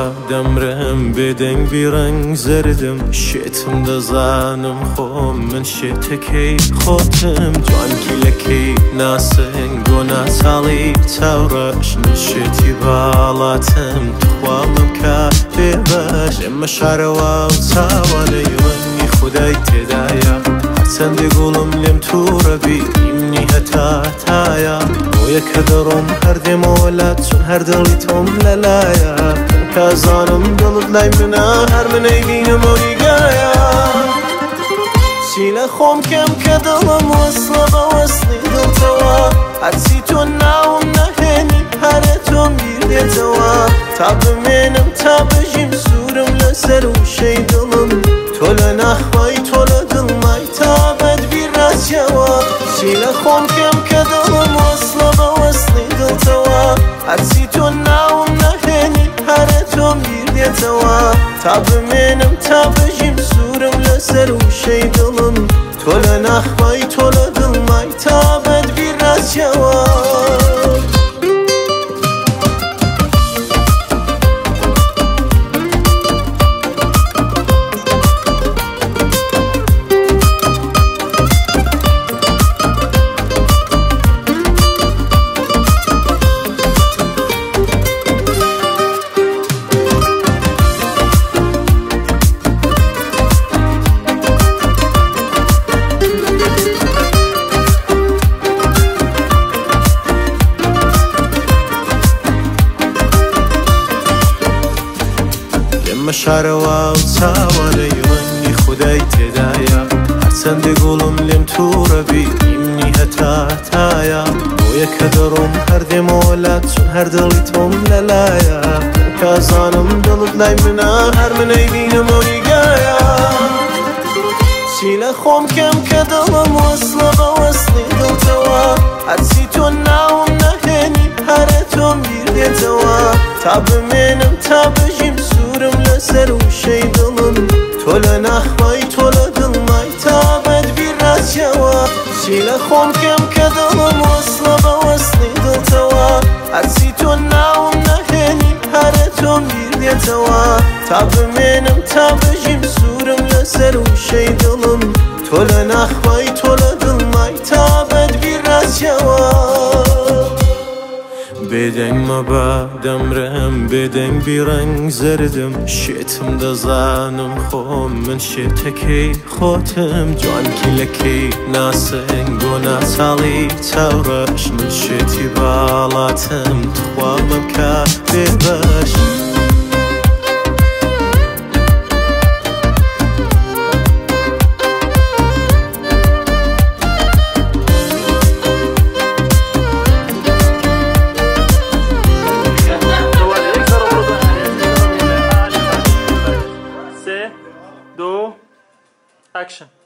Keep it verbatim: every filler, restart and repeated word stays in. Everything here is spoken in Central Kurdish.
دمرم بدنگ بیرنگ زردم شتم دزانم خم من شتکی خودم جان کلکی ناسن گنا سالی تورش نشتی بالاتم تخوامم که بباش اما شاروا وتواني وني خدای تدایا حسن دیگولم لم تو ربی ایمنی هتا تایا و یک درم هر دمولات چون هر دلی توم للایا کازانم دلت لای منا هر من ایبینم و نیگایا سیل خوم کم که دلم وصل با وصلی دل توا هرسی تو ناوم نهنی هر توم گیر توا تاب منم تاب جیم سورم لسر و شی دلم تولا نخوای تولا دل مای تابد بیر راست جواب سیل خوم کم که دلم وصل با وصلی دل توا هرسی تو ناوم نهنی هر توم گیر توا تاب منم تاب جیم سورم لسر و شی دلم تولا نخوای تولا دل مای تابد بیر راست جواب شاروا وتواني وني خدای تدایا حسن دیگولم لم تو ربی ایمنی هتا تایا و یک درم هر دمولات چون هر دلی توم للایا کازانم دلت لای منا هر من ایبینم و نیگایا سیل خوم کم که دلم وصل با وصلی دل توا هرسی تو ناوم نهنی هر توم گیر توا تاب منم تاب جیم سورم لسر و شی دلم تولا نخوای تولا دل مای تابد بیر راست جواب سیل خوم کم که دلم وصل با وصلی دل توا هرسی تو ناوم نهنی هر توم گیر توا تاب منم تاب جیم سورم لسر و شی دلم تولا نخوای تولا دل مای تابد بیر راست جواب بدنگ ما با دمرم بدنگ بیرنگ زردم شتم دزانم خم من شتکی خودم جان کلکی ناسن گنا سالی تورش من شتی بالاتم تخوامم که بباش دو اکشن